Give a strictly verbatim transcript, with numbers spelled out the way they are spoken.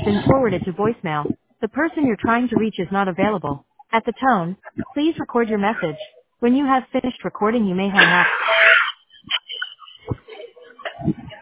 been forwarded to voicemail. The person you're trying to reach is not available. At the tone, please record your message. When you have finished recording, you may hang up.